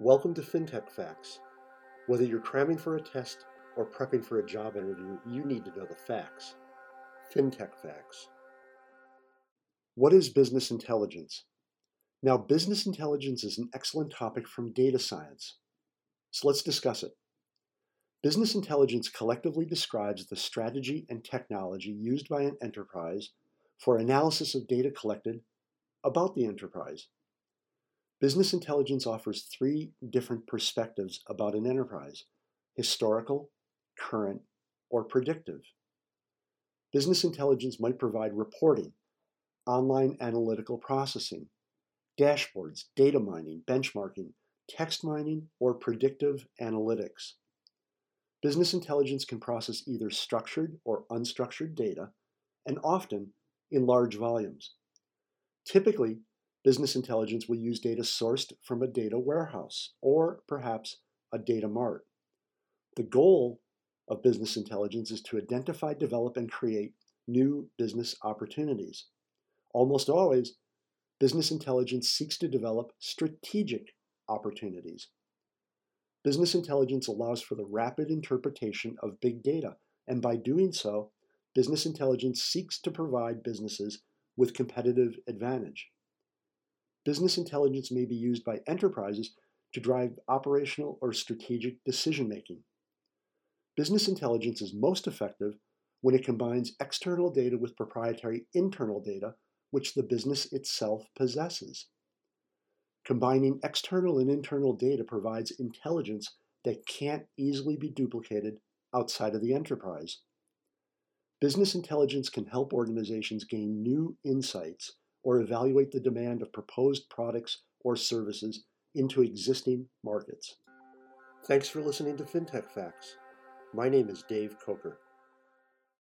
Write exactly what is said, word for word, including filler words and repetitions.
Welcome to FinTech Facts. Whether you're cramming for a test or prepping for a job interview, you need to know the facts. FinTech Facts. What is business intelligence? Now, business intelligence is an excellent topic from data science. So let's discuss it. Business intelligence collectively describes the strategy and technology used by an enterprise for analysis of data collected about the enterprise. Business intelligence offers three different perspectives about an enterprise: historical, current, or predictive. Business intelligence might provide reporting, online analytical processing, dashboards, data mining, benchmarking, text mining, or predictive analytics. Business intelligence can process either structured or unstructured data, and often in large volumes. Typically, business intelligence will use data sourced from a data warehouse or perhaps a data mart. The goal of business intelligence is to identify, develop, and create new business opportunities. Almost always, business intelligence seeks to develop strategic opportunities. Business intelligence allows for the rapid interpretation of big data, and by doing so, business intelligence seeks to provide businesses with competitive advantage. Business intelligence may be used by enterprises to drive operational or strategic decision-making. Business intelligence is most effective when it combines external data with proprietary internal data, which the business itself possesses. Combining external and internal data provides intelligence that can't easily be duplicated outside of the enterprise. Business intelligence can help organizations gain new insights or evaluate the demand of proposed products or services into existing markets. Thanks for listening to FinTech Facts. My name is Dave Coker.